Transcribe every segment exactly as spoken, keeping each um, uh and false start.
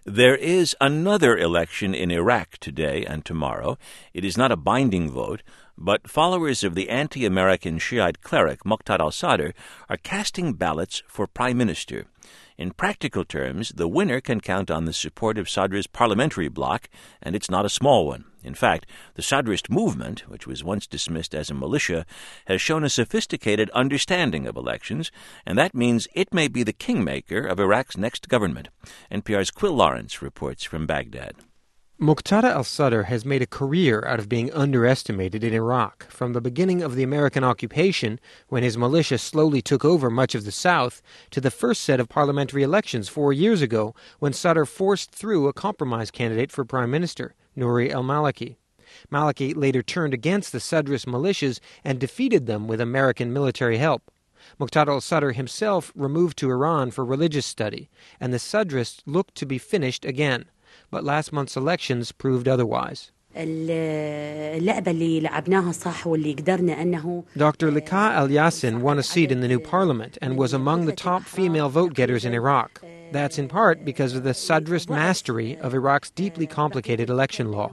There is another election in Iraq today and tomorrow. It is not a binding vote, but followers of the anti-American Shiite cleric Muqtada al-Sadr are casting ballots for prime minister. In practical terms, the winner can count on the support of Sadr's parliamentary bloc, and it's not a small one. In fact, the Sadrist movement, which was once dismissed as a militia, has shown a sophisticated understanding of elections, and that means it may be the kingmaker of Iraq's next government. N P R's Quill Lawrence reports from Baghdad. Muqtada al-Sadr has made a career out of being underestimated in Iraq, from the beginning of the American occupation, when his militia slowly took over much of the south, to the first set of parliamentary elections four years ago, when Sadr forced through a compromise candidate for prime minister, Nouri al-Maliki. Maliki later turned against the Sadrist militias and defeated them with American military help. Muqtada al-Sadr himself removed to Iran for religious study, and the Sadrists looked to be finished again. But last month's elections proved otherwise. Doctor Lika Al-Yassin won a seat in the new parliament and was among the top female vote-getters in Iraq. That's in part because of the Sadrist mastery of Iraq's deeply complicated election law.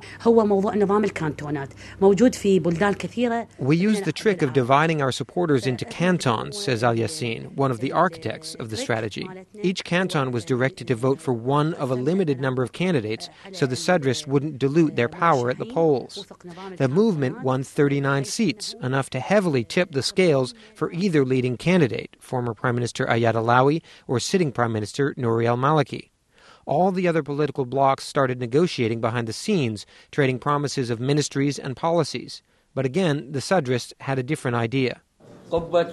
We use the trick of dividing our supporters into cantons, says Al-Yassin, one of the architects of the strategy. Each canton was directed to vote for one of a limited number of candidates so the Sadrists wouldn't dilute their power at the polls. The movement won thirty-nine seats, enough to heavily tip the scales for either leading candidate, former Prime Minister Ayad Allawi or sitting Prime Minister Nouri al-Maliki. All the other political blocs started negotiating behind the scenes, trading promises of ministries and policies. But again, the Sadrists had a different idea. At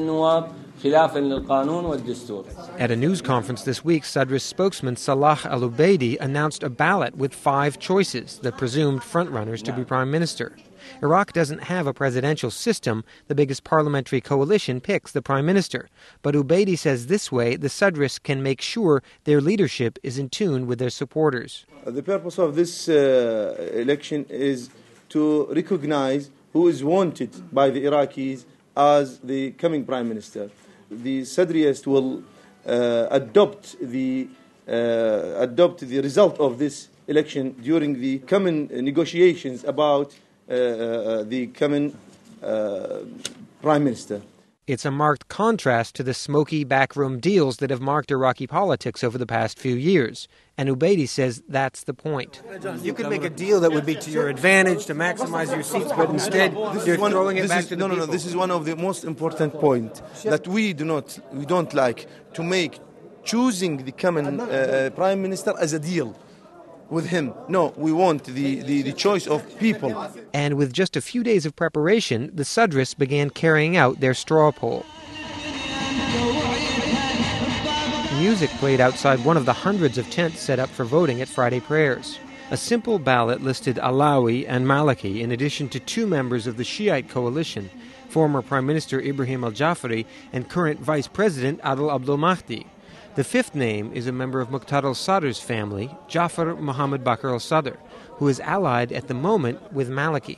a news conference this week, Sadrist spokesman Salah al-Ubaidi announced a ballot with five choices, the presumed frontrunners to be prime minister. Iraq doesn't have a presidential system. The biggest parliamentary coalition picks the prime minister. But Ubaidi says this way the Sadrists can make sure their leadership is in tune with their supporters. The purpose of this uh, election is to recognize who is wanted by the Iraqis as the coming prime minister. The Sadrists will uh, adopt the uh, adopt the result of this election during the coming negotiations about uh, uh, the coming uh, prime minister. It's a marked contrast to the smoky backroom deals that have marked Iraqi politics over the past few years. And Ubaidi says that's the point. You could make a deal that would be to your advantage to maximize your seats, but instead you're throwing it back to the No, no, people. no. This is one of the most important points that we do not, we don't like to make choosing the coming uh, prime minister as a deal with him. No, we want the, the, the choice of people. And with just a few days of preparation, the Sadrists began carrying out their straw poll. Music played outside one of the hundreds of tents set up for voting at Friday prayers. A simple ballot listed Allawi and Maliki in addition to two members of the Shiite coalition, former Prime Minister Ibrahim al-Jafari and current Vice President Adel Abdul Mahdi. The fifth name is a member of Muqtada al-Sadr's family, Jafar Muhammad Bakr al-Sadr, who is allied at the moment with Maliki.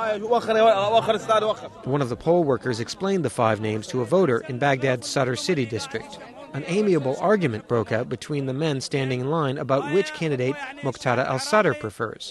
One of the poll workers explained the five names to a voter in Baghdad's Sadr city district. An amiable argument broke out between the men standing in line about which candidate Muqtada al-Sadr prefers.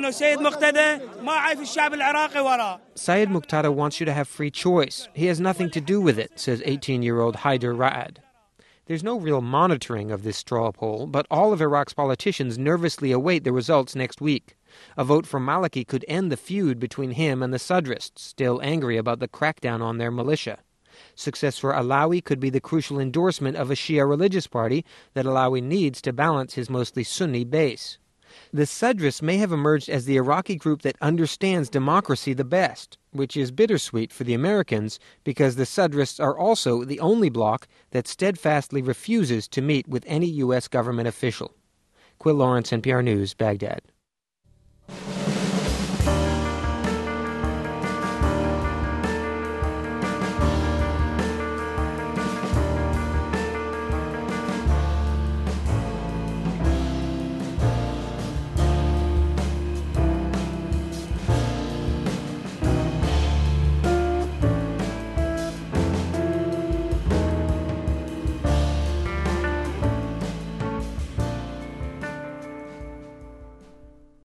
Syed Muqtada wants you to have free choice. He has nothing to do with it, says eighteen-year-old Haider Ra'ad. There's no real monitoring of this straw poll, but all of Iraq's politicians nervously await the results next week. A vote for Maliki could end the feud between him and the Sadrists, still angry about the crackdown on their militia. Success for Allawi could be the crucial endorsement of a Shia religious party that Allawi needs to balance his mostly Sunni base. The Sadrists may have emerged as the Iraqi group that understands democracy the best, which is bittersweet for the Americans because the Sadrists are also the only bloc that steadfastly refuses to meet with any U S government official. Quill Lawrence, N P R News, Baghdad.